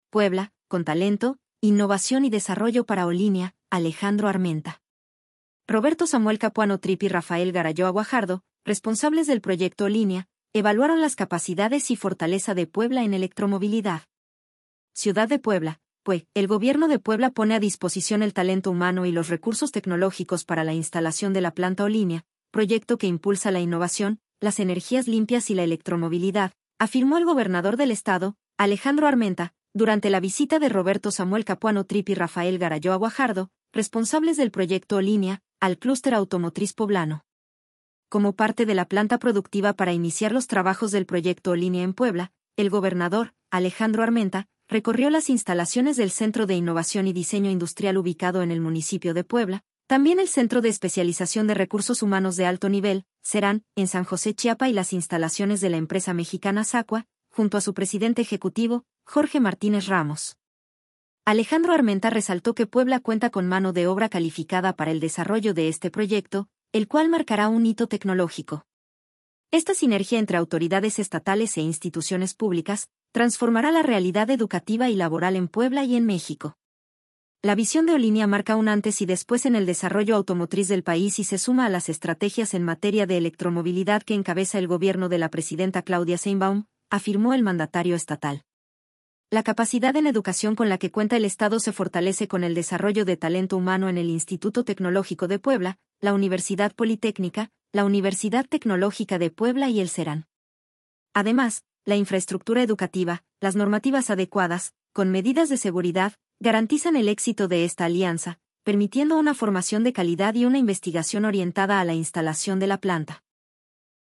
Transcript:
Puebla, con talento, innovación y desarrollo para Olinia, Alejandro Armenta. Roberto Samuel Capuano Tripp y Rafael Garayoa Guajardo, responsables del proyecto Olinia, evaluaron las capacidades y fortaleza de Puebla en electromovilidad. Ciudad de Puebla, pues, el gobierno de Puebla pone a disposición el talento humano y los recursos tecnológicos para la instalación de la planta Olinia, proyecto que impulsa la innovación, las energías limpias y la electromovilidad, afirmó el gobernador del estado, Alejandro Armenta, durante la visita de Roberto Samuel Capuano Tripp y Rafael Garayoa Guajardo, responsables del proyecto Olinia, al clúster automotriz poblano. Como parte de la planta productiva para iniciar los trabajos del proyecto Olinia en Puebla, el gobernador, Alejandro Armenta, recorrió las instalaciones del Centro de Innovación y Diseño Industrial ubicado en el municipio de Puebla, también el Centro de Especialización de Recursos Humanos de Alto Nivel, CERAN, en San José Chiapa y las instalaciones de la empresa mexicana Sacua, junto a su presidente ejecutivo, Jorge Martínez Ramos. Alejandro Armenta resaltó que Puebla cuenta con mano de obra calificada para el desarrollo de este proyecto, el cual marcará un hito tecnológico. Esta sinergia entre autoridades estatales e instituciones públicas transformará la realidad educativa y laboral en Puebla y en México. La visión de Olinia marca un antes y después en el desarrollo automotriz del país y se suma a las estrategias en materia de electromovilidad que encabeza el gobierno de la presidenta Claudia Sheinbaum, afirmó el mandatario estatal. La capacidad en educación con la que cuenta el Estado se fortalece con el desarrollo de talento humano en el Instituto Tecnológico de Puebla, la Universidad Politécnica, la Universidad Tecnológica de Puebla y el CERAN. Además, la infraestructura educativa, las normativas adecuadas, con medidas de seguridad, garantizan el éxito de esta alianza, permitiendo una formación de calidad y una investigación orientada a la instalación de la planta.